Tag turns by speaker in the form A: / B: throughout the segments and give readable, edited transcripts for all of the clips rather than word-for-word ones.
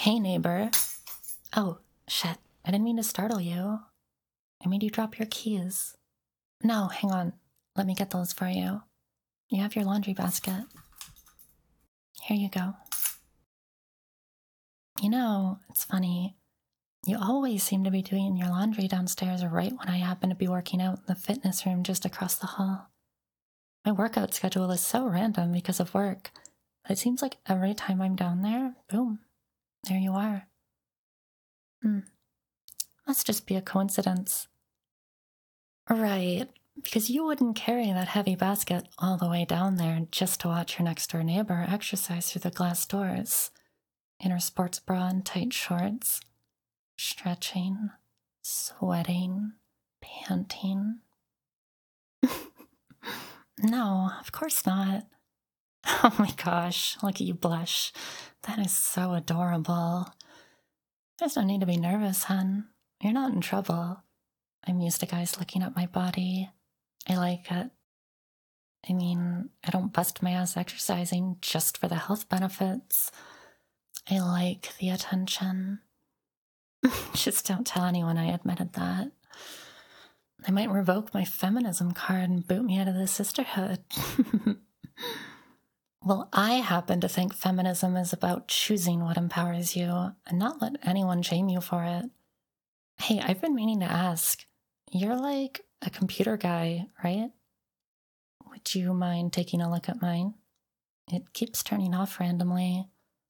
A: Hey, neighbor. Oh, shit. I didn't mean to startle you. I made you drop your keys. No, hang on. Let me get those for you. You have your laundry basket. Here you go. You know, it's funny. You always seem to be doing your laundry downstairs right when I happen to be working out in the fitness room just across the hall. My workout schedule is so random because of work, but it seems like every time I'm down there, boom, there you are. Must just be a coincidence. Right, because you wouldn't carry that heavy basket all the way down there just to watch your next door neighbor exercise through the glass doors. In her sports bra and tight shorts, stretching, sweating, panting. No, of course not. Oh my gosh, look at you blush. That is so adorable. There's no need to be nervous, hun. You're not in trouble. I'm used to guys looking at my body. I like it. I mean, I don't bust my ass exercising just for the health benefits. I like the attention. Just don't tell anyone I admitted that. They might revoke my feminism card and boot me out of the sisterhood. Well, I happen to think feminism is about choosing what empowers you and not let anyone shame you for it. Hey, I've been meaning to ask. You're like a computer guy, right? Would you mind taking a look at mine? It keeps turning off randomly.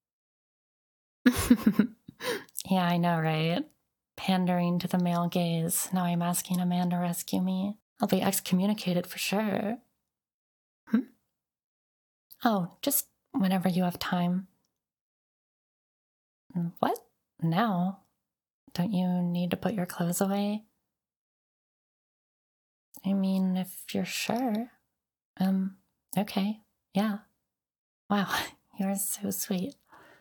A: Yeah, I know, right? Pandering to the male gaze. Now I'm asking a man to rescue me. I'll be excommunicated for sure. Oh, just whenever you have time. What? Now? Don't you need to put your clothes away? I mean, if you're sure. Okay. Yeah. Wow, you're so sweet.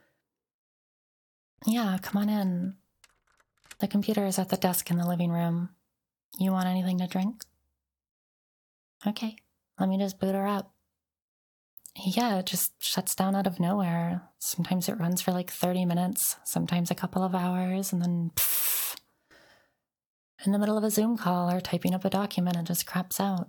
A: Yeah, come on in. The computer is at the desk in the living room. You want anything to drink? Okay, let me just boot her up. Yeah, it just shuts down out of nowhere. Sometimes it runs for like 30 minutes, sometimes a couple of hours, and then pfft, in the middle of a Zoom call or typing up a document, it just craps out.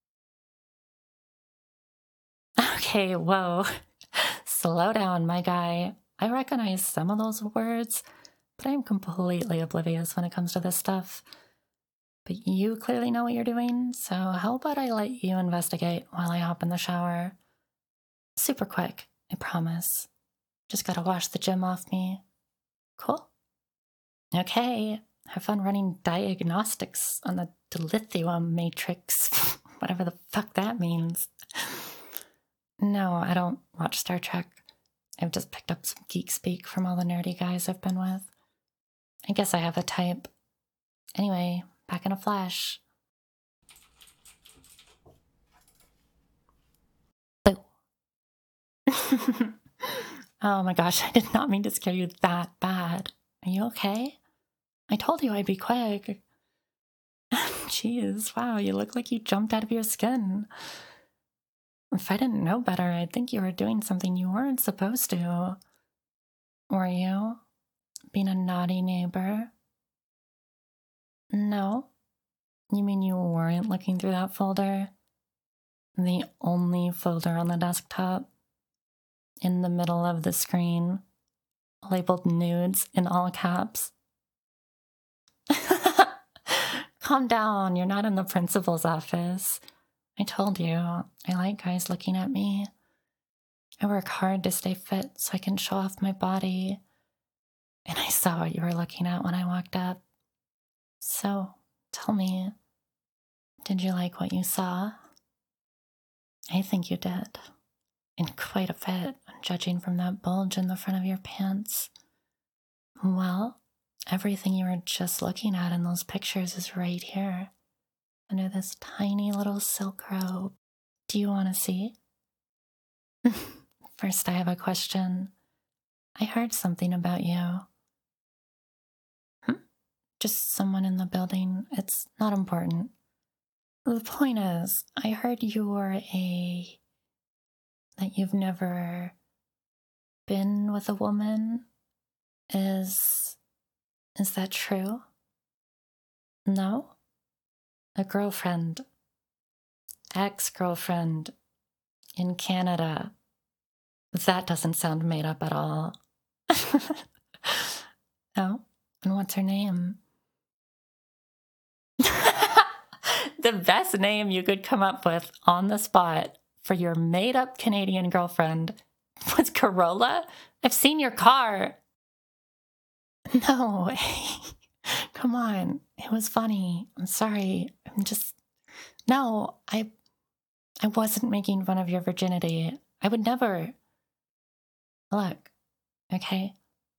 A: Okay, whoa. Slow down, my guy. I recognize some of those words, but I'm completely oblivious when it comes to this stuff. But you clearly know what you're doing, so how about I let you investigate while I hop in the shower? Super quick, I promise. Just gotta wash the gym off me. Cool? Okay, have fun running diagnostics on the dilithium matrix, whatever the fuck that means. No, I don't watch Star Trek. I've just picked up some geek speak from all the nerdy guys I've been with. I guess I have a type. Anyway, back in a flash. Boo. Oh my gosh, I did not mean to scare you that bad. Are you okay? I told you I'd be quick. Jeez, wow, you look like you jumped out of your skin. If I didn't know better, I'd think you were doing something you weren't supposed to. Were you? Being a naughty neighbor? No? You mean you weren't looking through that folder? The only folder on the desktop? In the middle of the screen? Labeled nudes in all caps? Calm down, you're not in the principal's office. I told you, I like guys looking at me. I work hard to stay fit so I can show off my body. And I saw what you were looking at when I walked up. So, tell me, did you like what you saw? I think you did. And quite a bit, judging from that bulge in the front of your pants. Well, everything you were just looking at in those pictures is right here, under this tiny little silk robe. Do you want to see? First, I have a question. I heard something about you. Just someone in the building. It's not important. The point is, I heard that you've never been with a woman. Is that true? No? A girlfriend, ex-girlfriend in Canada. That doesn't sound made up at all. Oh, and what's her name? The best name you could come up with on the spot for your made-up Canadian girlfriend was Corolla? I've seen your car. No, come on. It was funny. I'm sorry. No, I wasn't making fun of your virginity. I would never. Look, okay?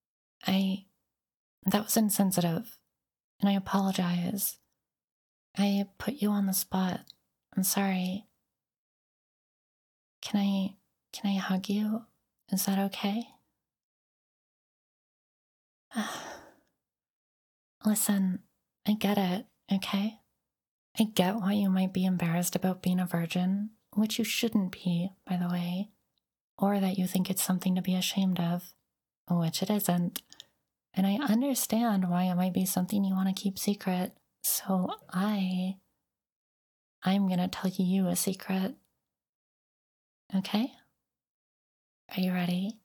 A: That was insensitive, and I apologize. I put you on the spot. I'm sorry. Can I hug you? Is that okay? Listen, I get it, okay? I get why you might be embarrassed about being a virgin, which you shouldn't be, by the way, or that you think it's something to be ashamed of, which it isn't. And I understand why it might be something you want to keep secret, so I'm gonna tell you a secret. Okay? Are you ready?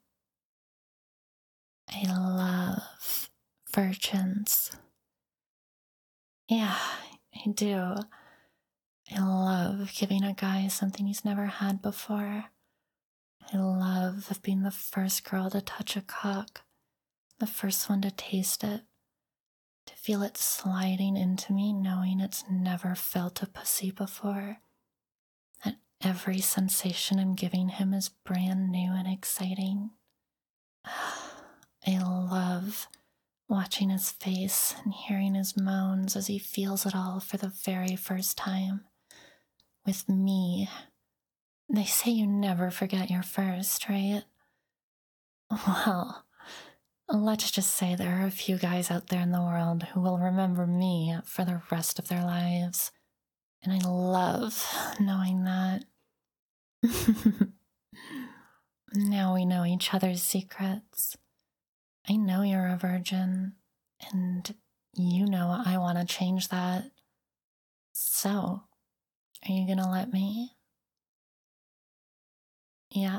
A: I love virgins. Yeah, I do. I love giving a guy something he's never had before. I love being the first girl to touch a cock, the first one to taste it, to feel it sliding into me knowing it's never felt a pussy before. That every sensation I'm giving him is brand new and exciting. I love watching his face and hearing his moans as he feels it all for the very first time. With me. They say you never forget your first, right? Well, let's just say there are a few guys out there in the world who will remember me for the rest of their lives. And I love knowing that. Now we know each other's secrets. I know you're a virgin, and you know I want to change that. So, are you gonna let me? Yeah.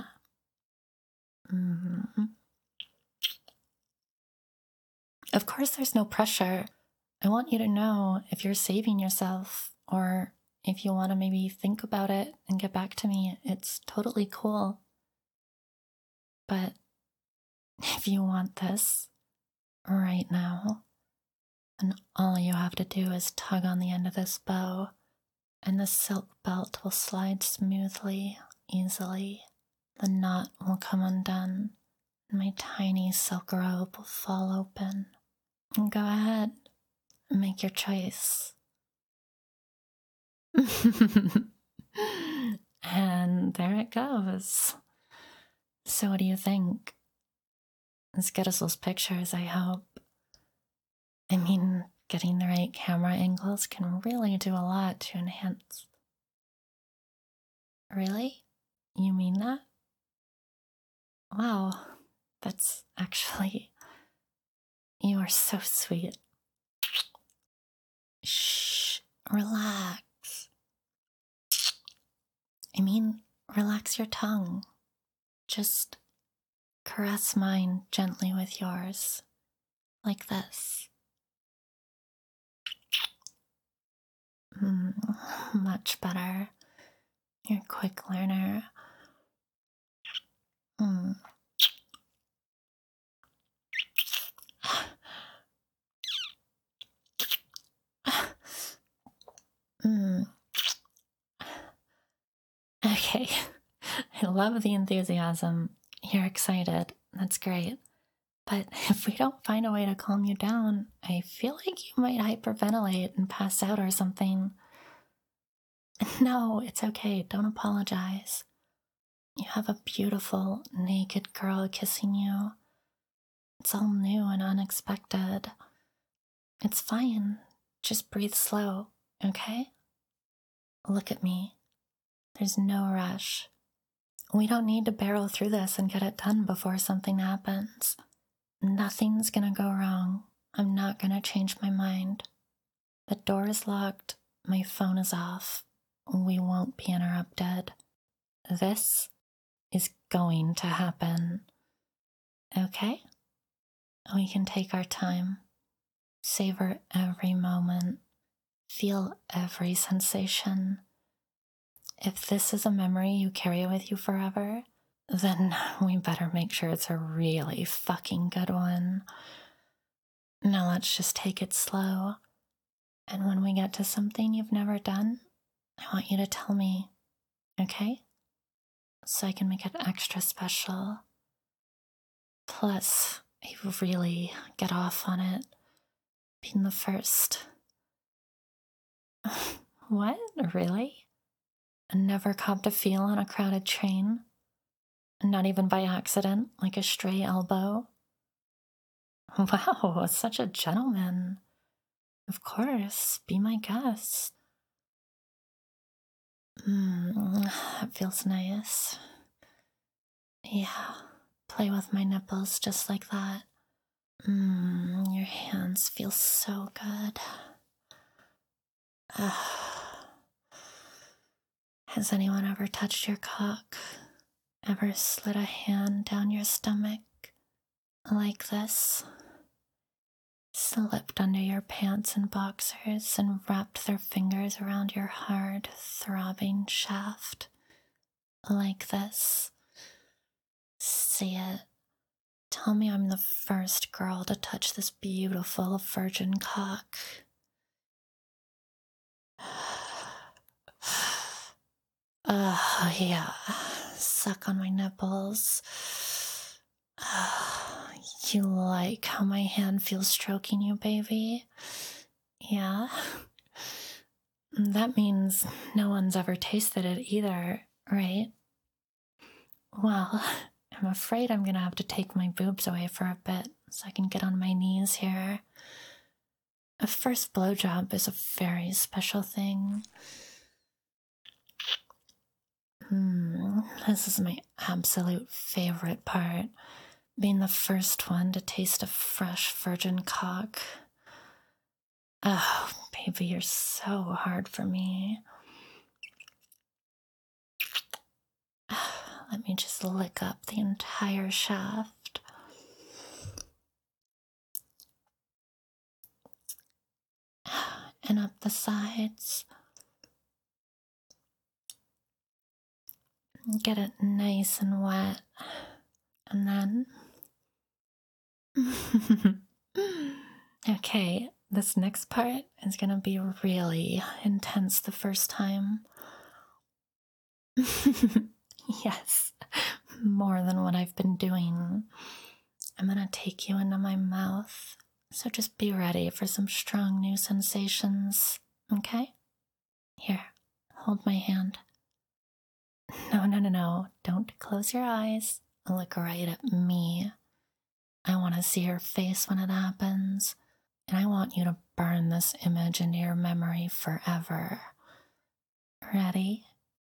A: Of course, there's no pressure. I want you to know if you're saving yourself or if you want to maybe think about it and get back to me. It's totally cool. But if you want this right now, then all you have to do is tug on the end of this bow, and the silk belt will slide smoothly, easily. The knot will come undone, and my tiny silk robe will fall open. And go ahead, make your choice. And there it goes. So what do you think? Let's get us those pictures, I hope. I mean, getting the right camera angles can really do a lot to enhance. Really? You mean that? Wow, that's actually... You are so sweet. Shh, relax. I mean, relax your tongue. Just caress mine gently with yours, like this. Much better. You're a quick learner. Okay, I love the enthusiasm. You're excited. That's great. But if we don't find a way to calm you down, I feel like you might hyperventilate and pass out or something. No, it's okay. Don't apologize. You have a beautiful, naked girl kissing you. It's all new and unexpected. It's fine. Just breathe slow, okay? Look at me. There's no rush. We don't need to barrel through this and get it done before something happens. Nothing's gonna go wrong. I'm not gonna change my mind. The door is locked. My phone is off. We won't be interrupted. This is going to happen. Okay? We can take our time. Savor every moment. Feel every sensation. If this is a memory you carry with you forever, then we better make sure it's a really fucking good one. Now let's just take it slow. And when we get to something you've never done, I want you to tell me, okay? So I can make it extra special. Plus, you really get off on it, being the first. What? Really? Never copped a feel on a crowded train? Not even by accident, like a stray elbow? Wow, such a gentleman. Of course, be my guest. That feels nice. Yeah, play with my nipples just like that. Your hands feel so good. Has anyone ever touched your cock? Ever slid a hand down your stomach? Like this? Slipped under your pants and boxers and wrapped their fingers around your hard, throbbing shaft? Like this? Say it. Tell me I'm the first girl to touch this beautiful virgin cock. Yeah. Suck on my nipples. You like how my hand feels stroking you, baby? Yeah. That means no one's ever tasted it either, right? Well, I'm afraid I'm gonna have to take my boobs away for a bit so I can get on my knees here. A first blowjob is a very special thing. This is my absolute favorite part. Being the first one to taste a fresh virgin cock. Oh, baby, you're so hard for me. Let me just lick up the entire shaft. And up the sides. Get it nice and wet. And then... Okay, this next part is gonna be really intense the first time. Yes, more than what I've been doing. I'm gonna take you into my mouth, so just be ready for some strong new sensations, okay? Here, hold my hand. No, don't close your eyes. Look right at me. I want to see your face when it happens, and I want you to burn this image into your memory forever. Ready?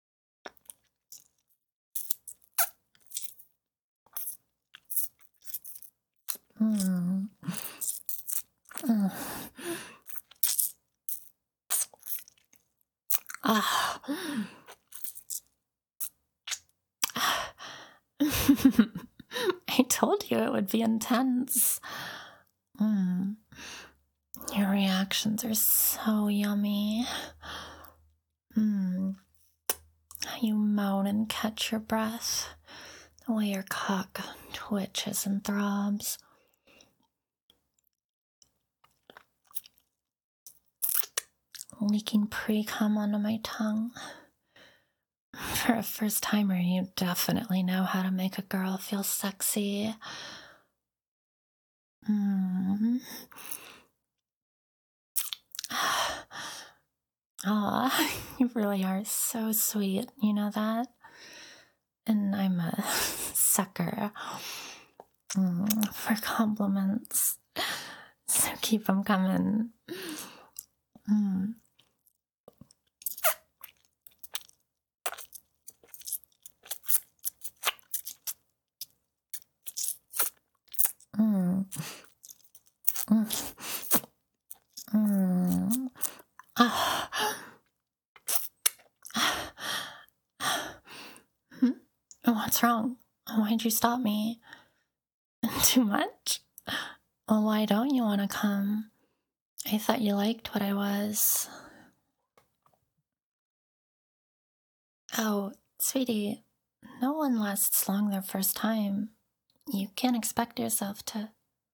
A: I told you it would be intense. Your reactions are so yummy. You moan and catch your breath, the way your cock twitches and throbs. Leaking pre-cum onto my tongue. For a first timer, you definitely know how to make a girl feel sexy. Aw, you really are so sweet, you know that? And I'm a sucker for compliments, so keep them coming. Mm. Mm. Ah. Hmm? What's wrong? Why'd you stop me? Too much? Well, why don't you want to come? I thought you liked what I was. Oh, sweetie, no one lasts long their first time. You can't expect yourself to.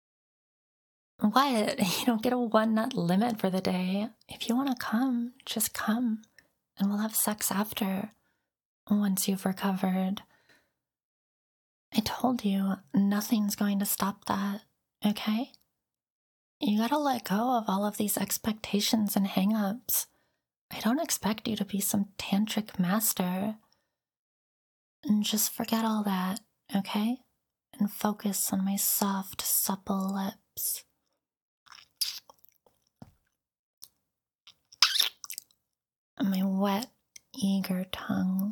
A: What? You don't get a one nut limit for the day. If you want to come, just come. And we'll have sex after, once you've recovered. I told you, nothing's going to stop that, okay? You gotta let go of all of these expectations and hang-ups. I don't expect you to be some tantric master. And just forget all that, okay? And focus on my soft, supple lips. And my wet, eager tongue.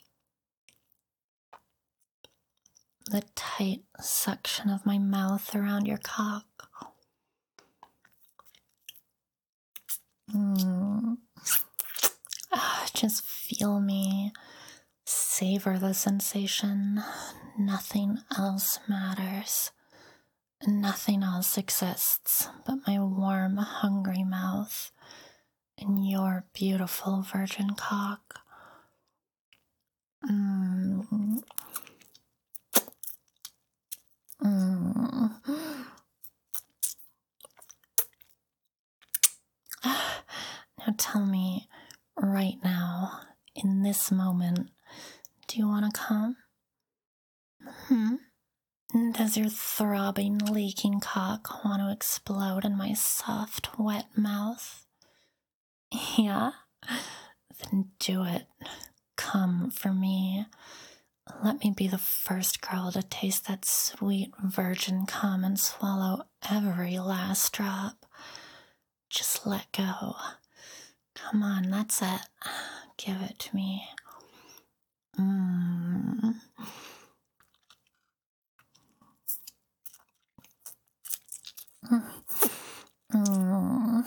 A: The tight suction of my mouth around your cock. Just feel me. Savor the sensation. Nothing else matters. Nothing else exists but my warm, hungry mouth and your beautiful virgin cock. Mm. Mm. Now tell me, right now, in this moment, do you want to come? Does your throbbing, leaking cock want to explode in my soft, wet mouth? Yeah? Then do it. Come for me. Let me be the first girl to taste that sweet virgin cum and swallow every last drop. Just let go. Come on, that's it. Give it to me. Mm. Mm.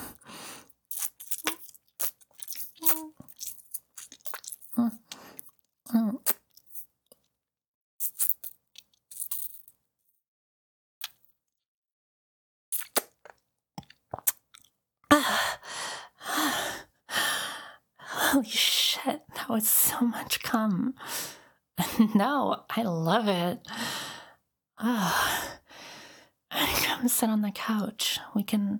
A: Mm. Mm. Holy shit, that was so much cum. No, I love it. Oh, come sit on the couch. We can.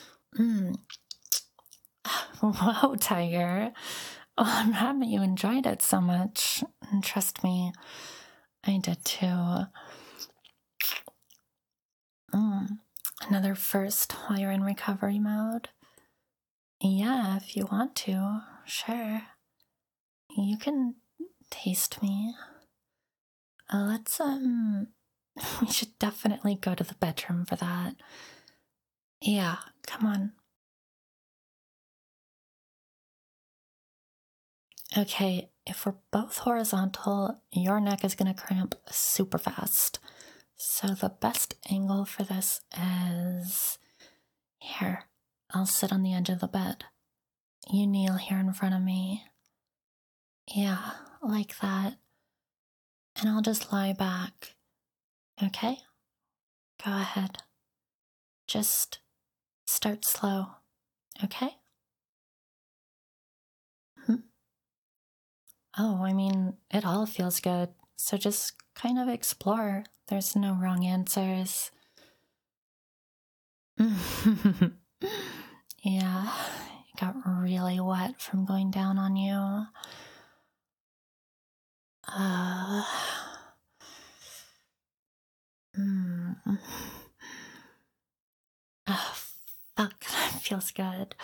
A: Whoa, Tiger. Oh, I'm happy you enjoyed it so much. And trust me, I did too. Another first while you're in recovery mode? Yeah, if you want to, sure. You can taste me. Let's, we should definitely go to the bedroom for that. Yeah, come on. Okay, if we're both horizontal, your neck is gonna cramp super fast. So the best angle for this is here. I'll sit on the edge of the bed. You kneel here in front of me. Yeah, like that. And I'll just lie back. Okay? Go ahead. Just start slow. Okay? Oh, I mean, it all feels good. So just kind of explore. There's no wrong answers. Yeah, it got really wet from going down on you. Oh, fuck, that feels good.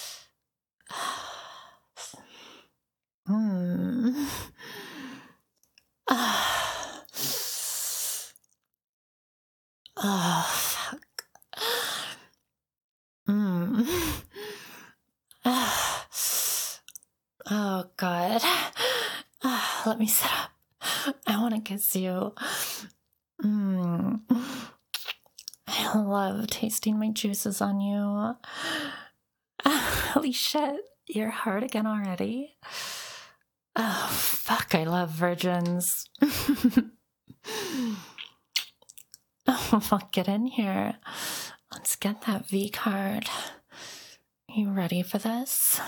A: Oh, fuck. Oh, God. Let me sit up. I want to kiss you. I I love tasting my juices on you. Holy shit, you're hard again already? Oh, fuck, I love virgins. Oh, fuck, get in here. Let's get that V card. You ready for this?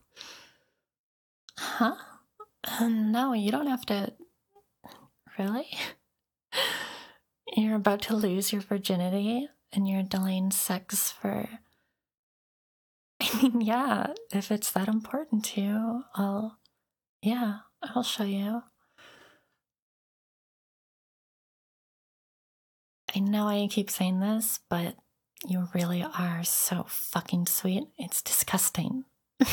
A: Huh? No, you don't have to. Really? You're about to lose your virginity and you're delaying sex for. I mean, yeah, if it's that important to you, I'll show you. I know I keep saying this, but you really are so fucking sweet. It's disgusting.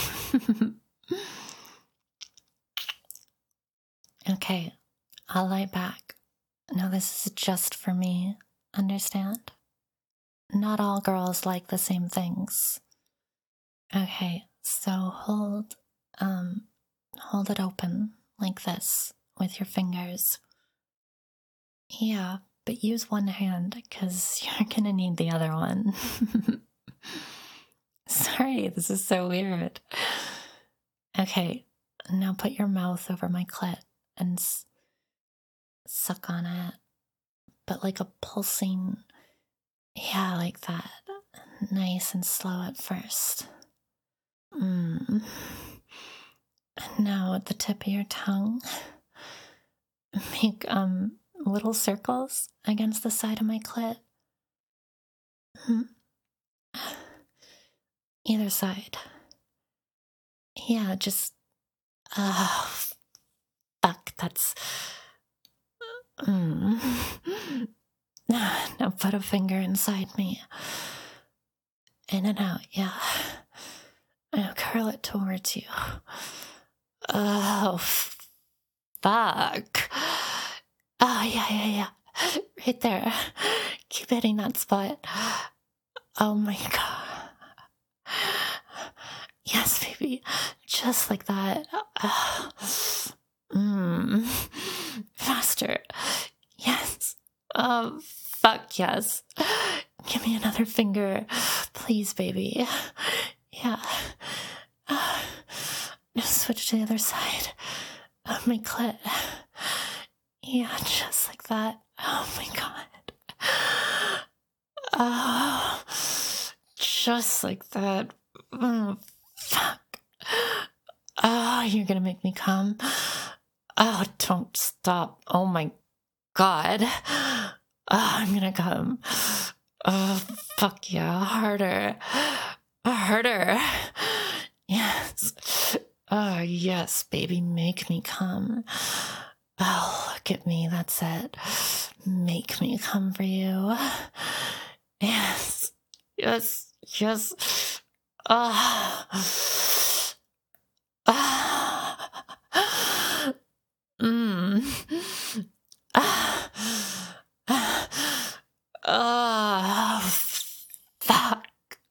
A: Okay, I'll lie back. No, this is just for me. Understand? Not all girls like the same things. Okay, so hold it open like this with your fingers. Yeah, but use one hand because you're gonna need the other one. Sorry, this is so weird. Okay, now put your mouth over my clit and suck on it, but like a pulsing, yeah, like that. Nice and slow at first. And now at the tip of your tongue, make little circles against the side of my clit. Either side. Yeah, just fuck, that's Now put a finger inside me. In and out, yeah. Now curl it towards you. Oh, fuck. Oh, yeah. Right there. Keep hitting that spot. Oh my god. Yes, baby. Just like that. Faster. Yes. Fuck yes. Give me another finger. Please, baby. Yeah. Now switch to the other side of my clit. Yeah, just like that. Oh my god. Oh, just like that. Fuck. Oh, you're gonna make me come. Oh, don't stop. Oh my god. Oh, I'm gonna come. Oh, fuck yeah. Harder. Harder. Yes. Oh, yes, baby. Make me come. Oh, look at me. That's it. Make me come for you. Yes. Yes. Yes. Ah. Ah. Ah. Fuck.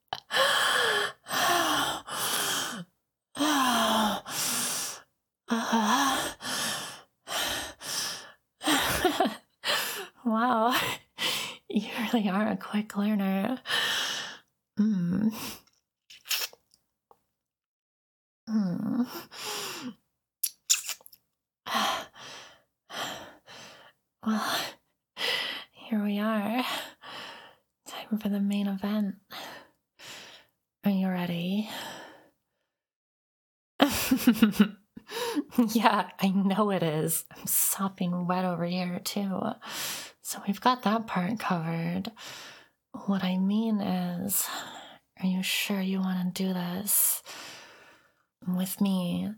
A: Wow, you really are a quick learner. Well, here we are. Time for the main event. Are you ready? Yeah, I know it is. I'm sopping wet over here, too. So we've got that part covered. What I mean is, are you sure you want to do this with me?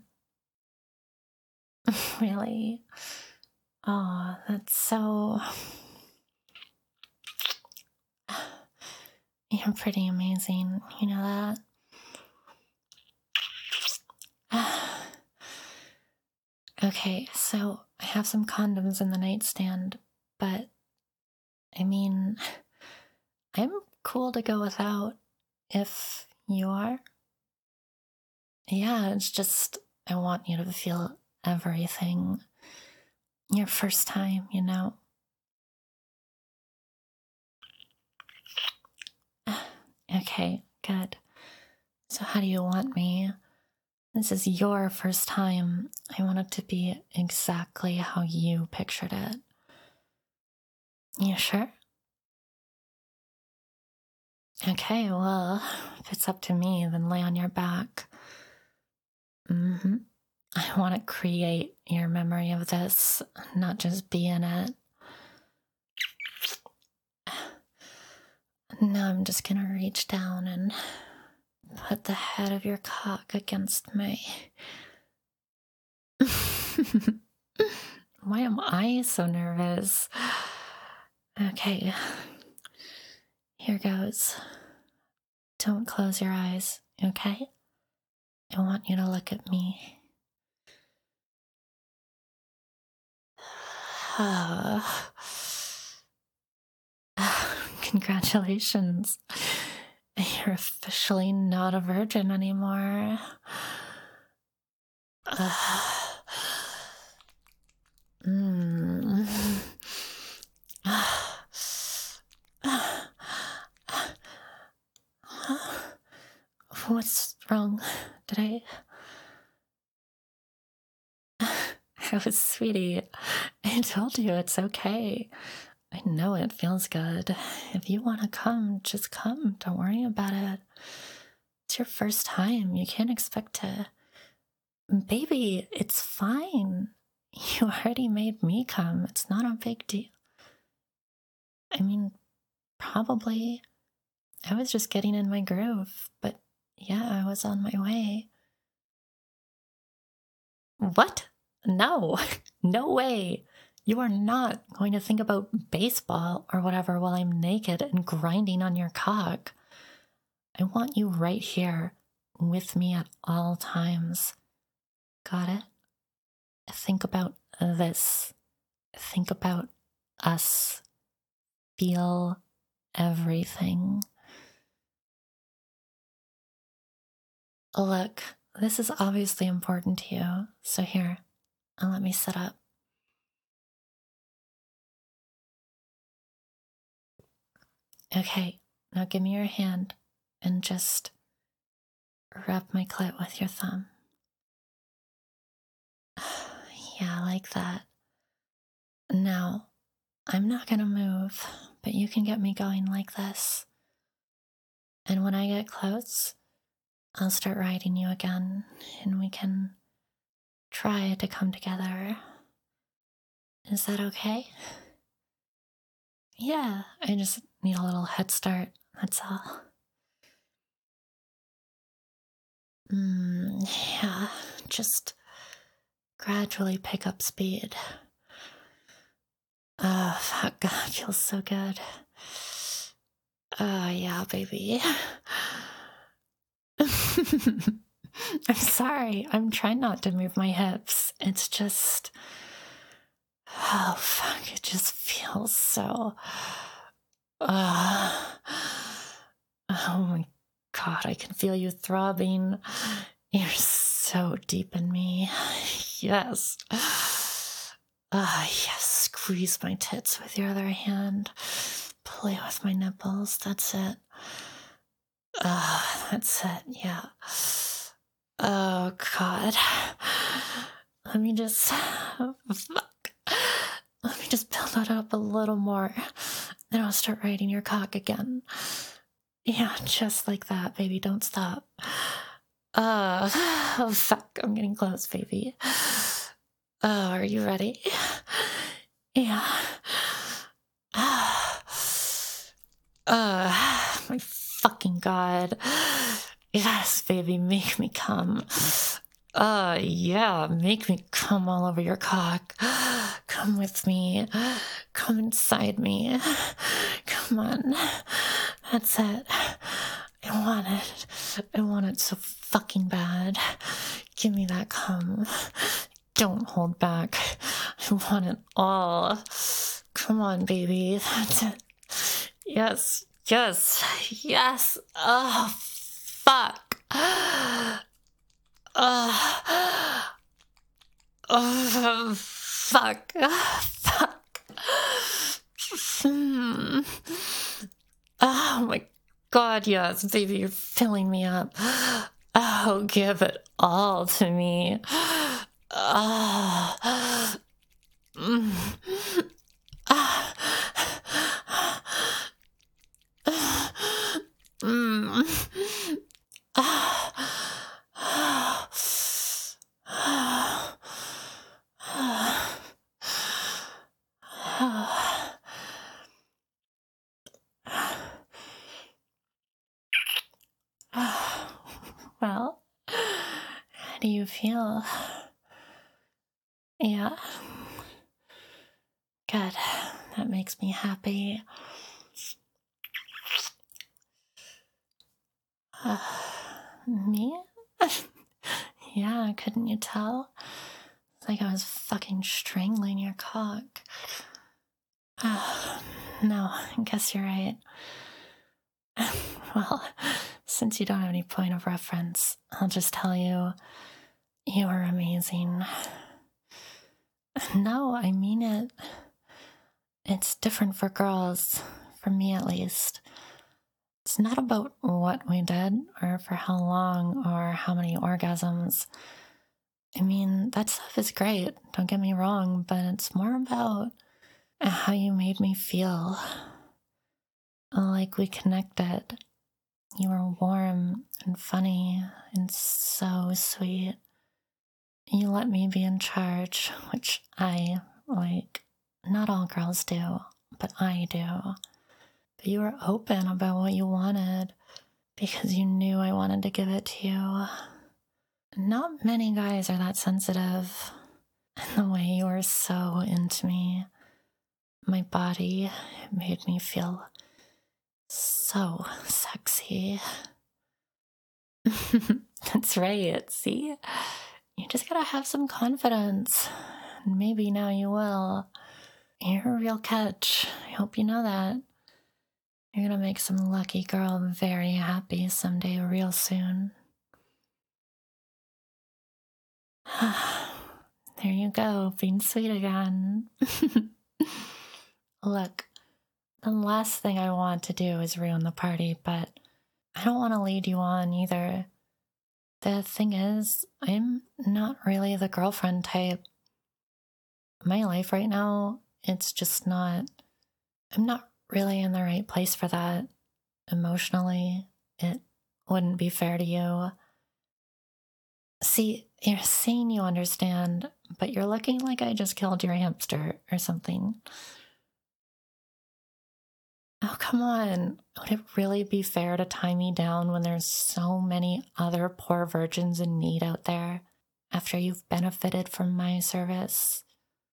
A: Really? Oh, that's so... You're pretty amazing, you know that? Okay, so I have some condoms in the nightstand, but I mean, I'm cool to go without if you are. Yeah, it's just, I want you to feel everything. Your first time, you know? Okay, good. So, how do you want me? This is your first time. I want it to be exactly how you pictured it. You sure? Okay, well, if it's up to me, then lay on your back. Mm-hmm. I want to create your memory of this, not just be in it. Now I'm just gonna reach down and put the head of your cock against me. Why am I so nervous? Okay, here goes. Don't close your eyes, okay? I want you to look at me. Congratulations. You're officially not a virgin anymore. Mm. What's wrong? Did I was sweetie. I told you it's okay. I know it feels good. If you want to come, just come. Don't worry about it. It's your first time. You can't expect to. Baby, it's fine. You already made me come. It's not a big deal. I mean, probably. I was just getting in my groove, but yeah, I was on my way. What? No, no way. You are not going to think about baseball or whatever while I'm naked and grinding on your cock. I want you right here with me at all times. Got it? Think about this. Think about us. Feel everything. Look, this is obviously important to you, so here, let me sit up. Okay, now give me your hand and just rub my clit with your thumb. Yeah, like that. Now, I'm not gonna move, but you can get me going like this. And when I get close, I'll start riding you again, and we can try to come together. Is that okay? Yeah, I just need a little head start, that's all. Yeah, just gradually pick up speed. Oh, fuck, God, feels so good. Yeah, baby. I'm sorry, I'm trying not to move my hips. It's just. Oh, fuck, it just feels so. Oh my God, I can feel you throbbing. You're so deep in me. Yes. Yes, squeeze my tits with your other hand. Play with my nipples. That's it. That's it. Yeah. Oh, God. Let me just. Fuck. Let me just build that up a little more. Then I'll start riding your cock again. Yeah, just like that, baby. Don't stop. Oh, fuck. I'm getting close, baby. Oh, are you ready? Yeah. My fucking God. Yes, baby, make me come. Yeah, make me come all over your cock. Come with me. Come inside me. Come on. That's it. I want it. I want it so fucking bad. Give me that cum. Don't hold back. I want it all. Come on, baby. That's it. Yes. Yes. Yes. Oh, fuck. Oh, fuck. Fuck. Oh my God, yes, baby, you're filling me up. Oh, give it all to me. Ah. Mm. Ah. Mm. Ah. Well, how do you feel? Yeah. Good. That makes me happy. Me? Yeah, couldn't you tell? It's like I was fucking strangling your cock. No, I guess you're right. Well, since you don't have any point of reference, I'll just tell you, you are amazing. No, I mean it. It's different for girls, for me at least. It's not about what we did, or for how long, or how many orgasms. I mean, that stuff is great, don't get me wrong, but it's more about how you made me feel. Like we connected. You were warm and funny and so sweet. You let me be in charge, which I like. Not all girls do, but I do. But you were open about what you wanted because you knew I wanted to give it to you. Not many guys are that sensitive. And the way you were so into me, my body, it made me feel so sexy. That's right, see? You just gotta have some confidence. And maybe now you will. You're a real catch. I hope you know that. You're gonna make some lucky girl very happy someday, real soon. There you go, being sweet again. Look, the last thing I want to do is ruin the party, but I don't want to lead you on either. The thing is, I'm not really the girlfriend type. My life right now, it's just not, I'm not really in the right place for that. Emotionally, it wouldn't be fair to you. See, you're saying you understand, but you're looking like I just killed your hamster or something. Oh, come on. Would it really be fair to tie me down when there's so many other poor virgins in need out there after you've benefited from my service?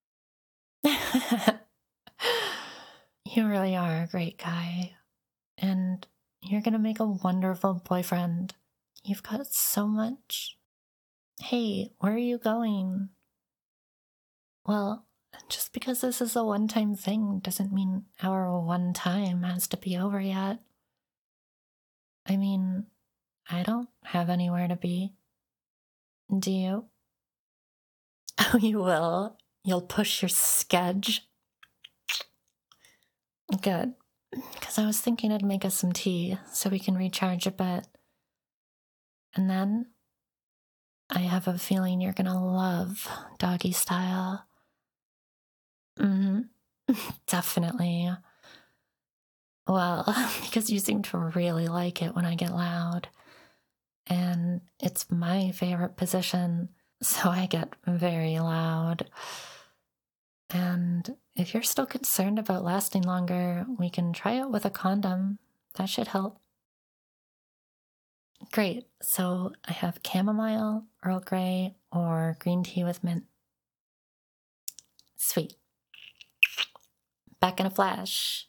A: You really are a great guy, and you're gonna make a wonderful boyfriend. You've got so much. Hey, where are you going? Well, just because this is a one-time thing doesn't mean our one time has to be over yet. I mean, I don't have anywhere to be. Do you? Oh, you will. You'll push your sketch. Good. Because I was thinking I'd make us some tea so we can recharge a bit. And then I have a feeling you're gonna love doggy style. Mm-hmm. Definitely. Well, because you seem to really like it when I get loud. And it's my favorite position, so I get very loud. And if you're still concerned about lasting longer, we can try it with a condom. That should help. Great. So I have chamomile, Earl Grey, or green tea with mint. Sweet. Back in a flash.